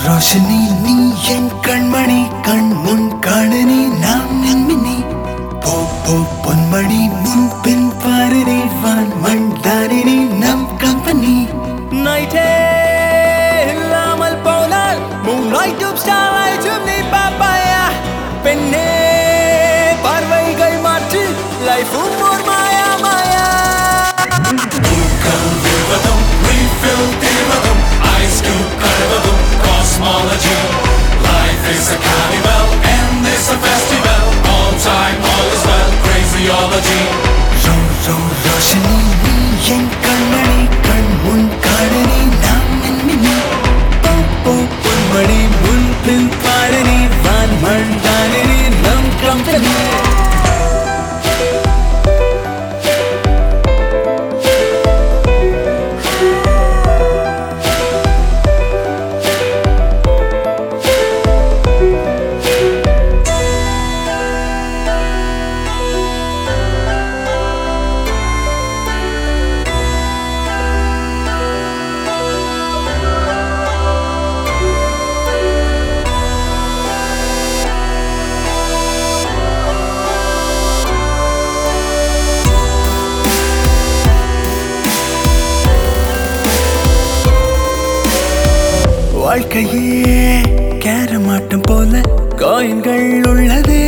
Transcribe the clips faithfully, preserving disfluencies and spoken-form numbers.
ரோஷனி நீ என் கண்மணி கண் முன் காணனி நாம் என்மினி போ போ பொன்மணி முன் பின் பாரனி வான் மண் தானி நம் கம்பெனி நைட்டே இல்லாமல் போனால் மூன்லைட்டும் ஸ்டார்லைட்டும் நீ பாப்பாயா பெண்ணே பார்வைகள் மாற்றி லைஃபும் ஒரு மாயா மாயா Rhythm, refill the rhythm, ice cube rhythm, cosmology. Life is a carnival and it's a festival. All time, all is well, crazyology. Ro Ro Roshni நீ என் கண்மணி கண் முன் காணனி நாம் என்மினி போ போ பொன்மணி முன் பின் பாரனி வான் மண் தானி நம் கம்பெனி வாழ்க்கையே கேரமாட்டம் போல காயின்கள் உள்ளதே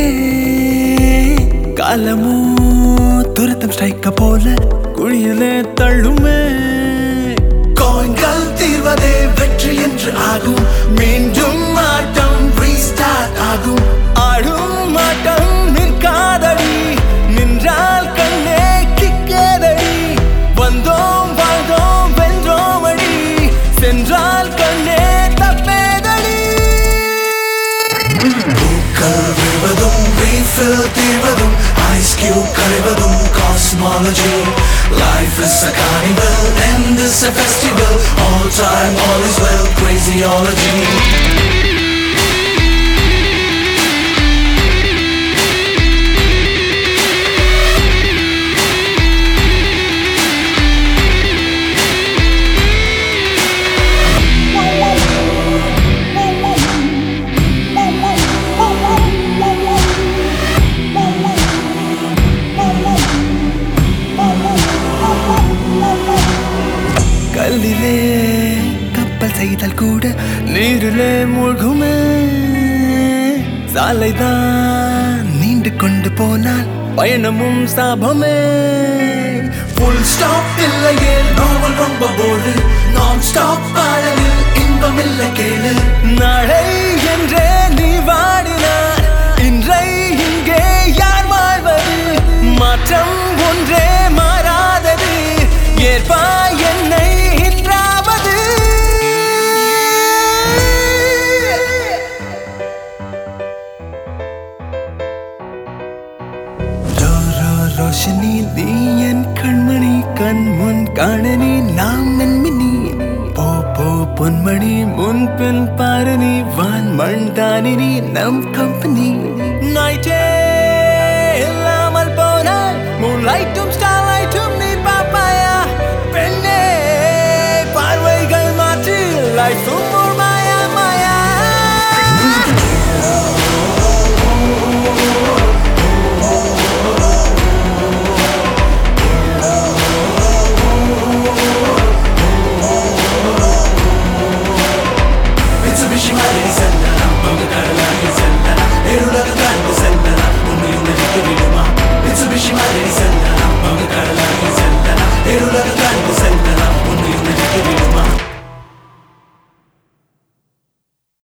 காலமோ துரத்தம் ஸ்ட்ரைக்க போல குழியிலே தள்ளுமே காயின்கள் தீர்வதே வெற்றி என்று ஆகும் மீண்டும் ஆட்டம் ரீஸ்டார்ட் ஆகும் ஆடும் ஆட்டம் நிற்காதடி நின்றால் கண்ணே கிக்கேதடி வந்தோம் வாழ்ந்தோம் வென்றோம் அடி சென்றால் கண்ணே Refill the rhythm, ice cube rhythm, cosmology. Life is a carnival and it's a festival. All time, all is well, crazyology. கல்லிலே கப்பல் செய்தால் கூட நீரிலே மூழ்குமே சாலைதான் நீண்டு கொண்டு போனால் பயணமும் சாபமே ஃபுல் ஸ்டாப் இல்லையே நாவல் ரொம்ப போடு நான் ஸ்டாப் பாடலில் இன்பம் இல்லை கேளு நாளை என்றே நீ வாடினார் இன்றை இங்கே யார் வாழ்வது மாற்றம் ஒன்றே மாறாதது ஏற்பா என்னை ரோஷனி நீ என் கண்மணி கண் முன் காணனி நாம் என்மினி போ போ பொன்மணி முன் பின் பாரணி வான் மண் தானி நம் கம்பெனி நைட்டே